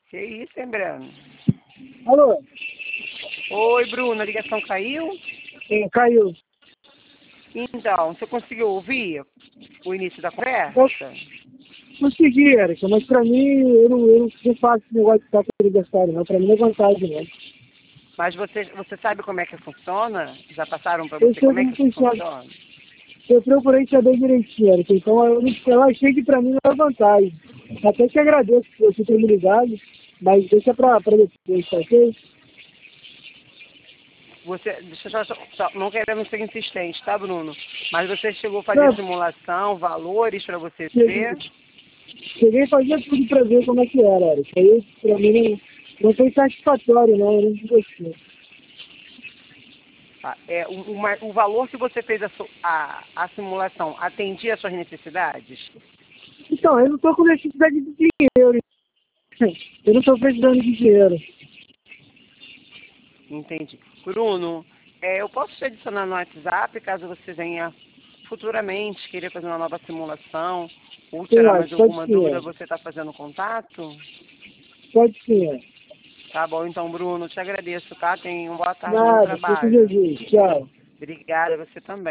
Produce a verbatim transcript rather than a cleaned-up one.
Que isso, hein, Breno? Alô? Oi, Bruno, a ligação caiu? Sim, caiu. Então, você conseguiu ouvir o início da Eu conversa? consegui, Erika, mas pra mim, eu não, eu não faço esse negócio de estar com aniversário, não. Pra mim é vantagem, não. Mas você, você sabe como é que funciona? Já passaram para Eu você sei como é como que funciona. funciona? Eu procurei saber direitinho, Erika. Então, eu, não- eu achei que pra mim não era vantagem. Até que agradeço por você ter me ligado, mas deixa pra, pra depois, tá ok? Você, deixa eu só, só- não querendo ser insistente, tá, Bruno? Mas você chegou a fazer Não, simulação, valores para você cheguei, ver? cheguei a fazer tudo pra ver como é que era, Erika. Aí, pra mim, não, não foi satisfatório, não. Eu não gostei. Tá? É, o, o ma- o valor que você fez a, su- a, a simulação atendia às suas necessidades? Então, eu não tô com necessidade de dinheiro. Eu não estou precisando de dinheiro. Entendi. Bruno, é, eu posso te adicionar no WhatsApp caso você venha futuramente querer fazer uma nova simulação ou tirar mais Pode, pode alguma sim, dúvida, é. você está fazendo contato? Pode sim, é. Tá bom, então, Bruno, te agradeço, tá? Tenha uma boa tarde, bom Nada, fica com trabalho. Jesus. Tchau. Obrigada, você também.